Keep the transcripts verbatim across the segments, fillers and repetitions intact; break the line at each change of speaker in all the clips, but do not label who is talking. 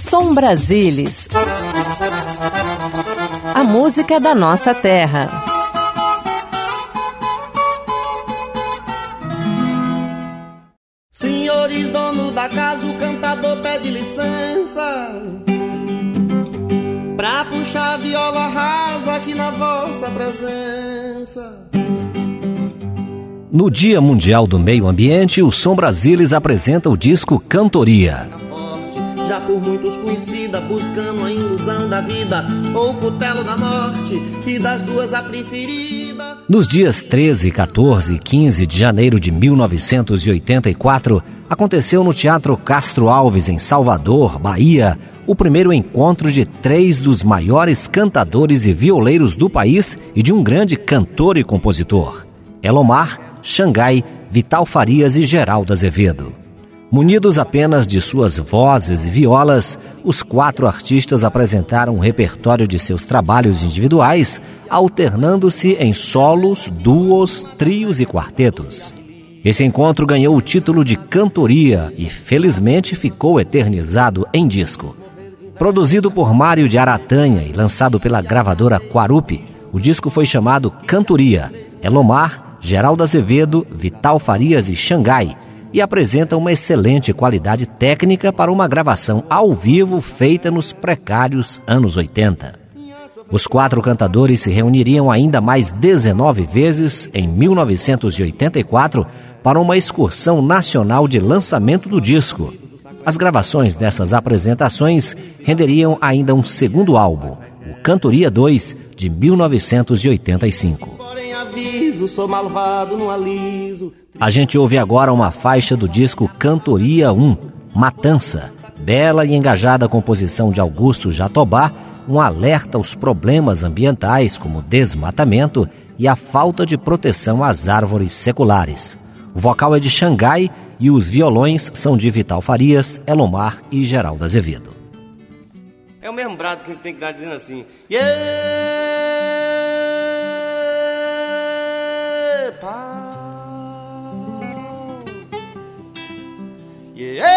Som Brasilis, a música da nossa terra.
Senhores dono da casa, o cantador pede licença pra puxar a viola rasa aqui na vossa presença.
No Dia Mundial do Meio Ambiente, o Som Brasilis apresenta o disco Cantoria.
Já por muitos conhecida, buscando a ilusão da vida ou o cutelo da morte, e das duas a preferida.
Nos dias treze, quatorze e quinze de janeiro de mil novecentos e oitenta e quatro, aconteceu no Teatro Castro Alves, em Salvador, Bahia, o primeiro encontro de três dos maiores cantadores e violeiros do país e de um grande cantor e compositor: Elomar, Xangai, Vital Farias e Geraldo Azevedo. Munidos apenas de suas vozes e violas, os quatro artistas apresentaram um repertório de seus trabalhos individuais, alternando-se em solos, duos, trios e quartetos. Esse encontro ganhou o título de Cantoria e, felizmente, ficou eternizado em disco. Produzido por Mário de Aratanha e lançado pela gravadora Quarupi, o disco foi chamado Cantoria, Elomar, Geraldo Azevedo, Vital Farias e Xangai, e apresenta uma excelente qualidade técnica para uma gravação ao vivo feita nos precários anos oitenta. Os quatro cantadores se reuniriam ainda mais dezenove vezes em mil novecentos e oitenta e quatro para uma excursão nacional de lançamento do disco. As gravações dessas apresentações renderiam ainda um segundo álbum, o Cantoria dois, de mil novecentos e oitenta e cinco.
Porém aviso, sou malvado, não aliso.
A gente ouve agora uma faixa do disco Cantoria um, Matança, bela e engajada composição de Augusto Jatobá, um alerta aos problemas ambientais como desmatamento e a falta de proteção às árvores seculares. O vocal é de Xangai e os violões são de Vital Farias, Elomar e Geraldo Azevedo.
É o mesmo brado que ele tem que dar dizendo assim: yeah, pá. Yeah,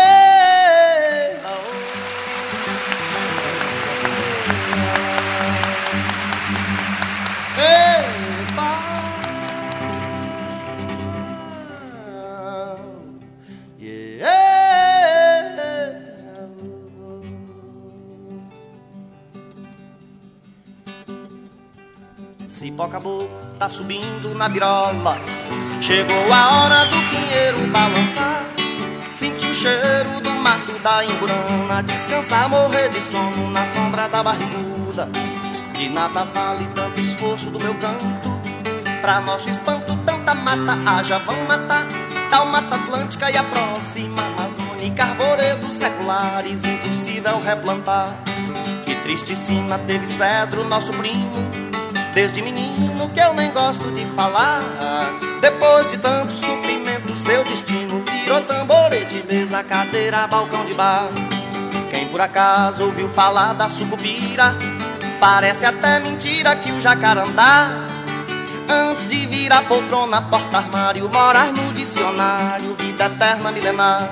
hey, pá. Yeah. Cipó caboclo tá subindo na virola, chegou a hora do pinheiro balançar. Senti o cheiro do mato da Imburana, descansar, morrer de sono na sombra da barriguda. De nada vale tanto esforço do meu canto, pra nosso espanto tanta mata haja, vão matar. Tal Mata Atlântica e a próxima Amazônica, arvoredos seculares, impossível replantar. Que triste sina teve cedro, nosso primo, desde menino que eu nem gosto de falar. Depois de tanto sofrimento, seu destino virou tamborete, mesa, cadeira, balcão de bar. Quem por acaso ouviu falar da sucupira, parece até mentira que o jacarandá, antes de virar poltrona, porta-armário, morar no dicionário, vida eterna milenar.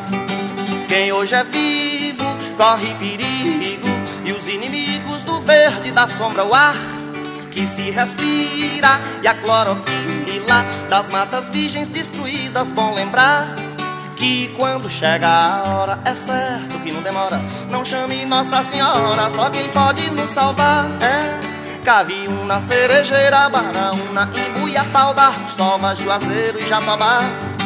Quem hoje é vivo corre perigo, e os inimigos do verde da sombra o ar que se respira, e a clorofila das matas virgens destruídas. Bom lembrar que quando chega a hora, é certo que não demora. Não chame Nossa Senhora, só quem pode nos salvar é Caviúna, Cerejeira, Baraúna, Imbuiapau, Darçova, Juazeiro e Jatobá.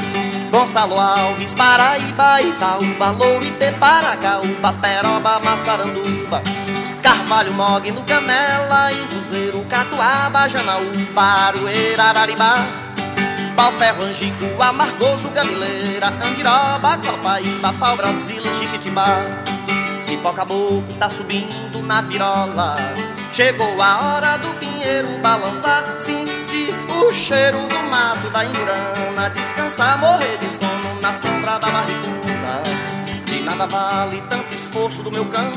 Gonçalo Alves, Paraíba, Itaúba, Louro, Iteparagaúba, Peroba, Massaranduba, Carvalho, Mogno, Canela, Imbuzeiro, Catuaba, Janaúba, Aroeira, Araribá, Pau-Ferro, Angico, Amargoso, Gamileira, Andiroba, Copaíba, Pau-Brasília, Jiquitibá. Cipó caboclo tá subindo na virola, chegou a hora do pinheiro balançar. Senti o cheiro do mato da Imburana, descansar, morrer de sono na sombra da barriguda. De nada vale tanto esforço do meu canto,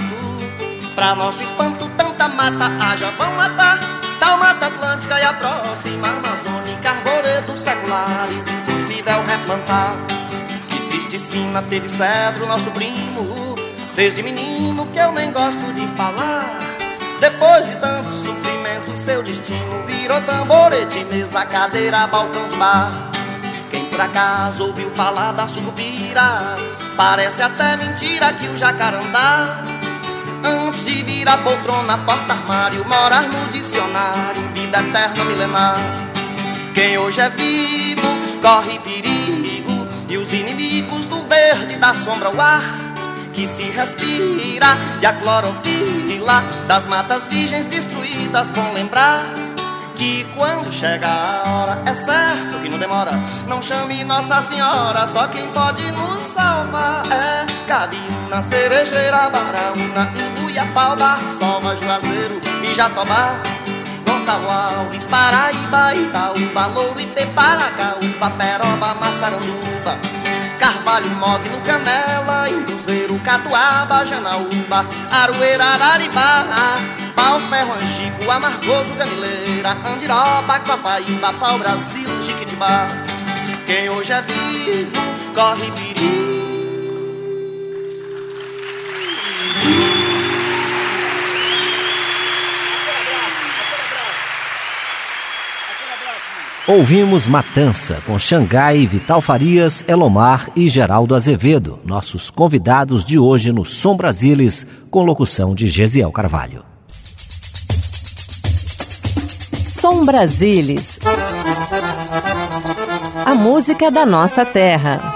pra nosso espanto tanta mata haja, vão matar. Tal Mata Atlântica e a próxima Amazônica, arvoredos seculares, impossível replantar. Que triste sina teve cedro, nosso primo, Desde menino que eu nem gosto de falar. Depois de tanto sofrimento, seu destino virou tamborete, mesa, cadeira, balcão de bar. Quem por acaso ouviu falar da sucupira, parece até mentira que o jacarandá, antes de vir a poltrona, porta-armário, morar no dicionário, vida eterna milenar. Quem hoje é vivo corre perigo, e os inimigos do verde da sombra ao ar que se respira, e a clorofila das matas virgens destruídas, bom lembrar que quando chega a hora, é certo que não demora. Não chame Nossa Senhora, só quem pode nos salvar é Cavina, Cerejeira, Baraúna, Imbuiapau, Darçova, Juazeiro e Jatobá, Gonçalo Alves, Paraíba, Itaúba, Louro, Ipê, Paracaúba, Peroba, Massaranduba, Carvalho, Mogno, Canela, Induzeiro, Catuaba, Janaúba, Aroeira, Araribá, Pau, Ferro, Angico, Amargoso, Gamileira, Andiroba, Copaíba, Pau, Brasil, Jiquitibá. Quem hoje é vivo corre perigo.
Ouvimos Matança, com Xangai, Vital Farias, Elomar e Geraldo Azevedo, nossos convidados de hoje no Som Brasilis, com locução de Gesiel Carvalho.
Som Brasilis, a música da nossa terra.